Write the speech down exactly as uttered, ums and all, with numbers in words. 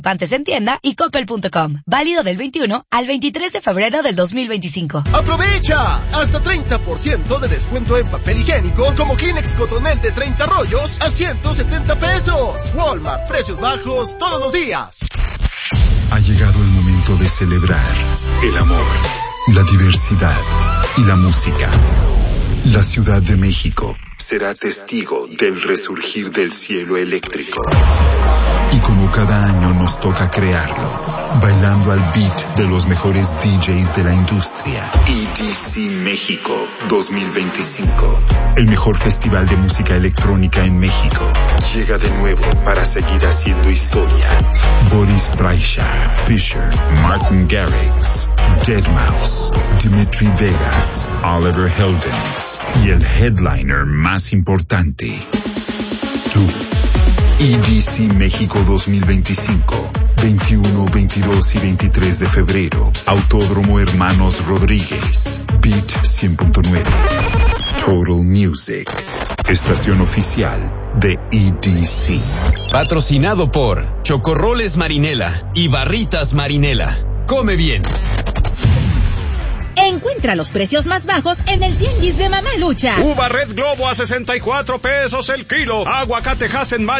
Pantes en tienda y coppel punto com. Válido del veintiuno al veintitrés de febrero del dos mil veinticinco. ¡Aprovecha! Hasta treinta por ciento de descuento en papel higiénico como Kleenex Cotonel de treinta rollos a ciento setenta pesos. Walmart, precios bajos todos los días. Ha llegado el momento de celebrar el amor, la diversidad y la música. La Ciudad de México será testigo del resurgir del cielo eléctrico. Y como cada año nos toca crearlo, bailando al beat de los mejores D Js de la industria. E D C México dos mil veinticinco. El mejor festival de música electrónica en México. Llega de nuevo para seguir haciendo historia. Boris Brejcha, Fisher, Martin Garrix, deadmau five, Dimitri Vegas, Oliver Heldens y el headliner más importante, tú. E D C México dos mil veinticinco, veintiuno, veintidós y veintitrés de febrero. Autódromo Hermanos Rodríguez, Beat cien punto nueve. Total Music, estación oficial de E D C. Patrocinado por Chocorroles Marinela y Barritas Marinela. Come bien. Encuentra los precios más bajos en el tianguis de Mamalucha. Uva Red Globo a sesenta y cuatro pesos el kilo. Aguacate Hass en mayo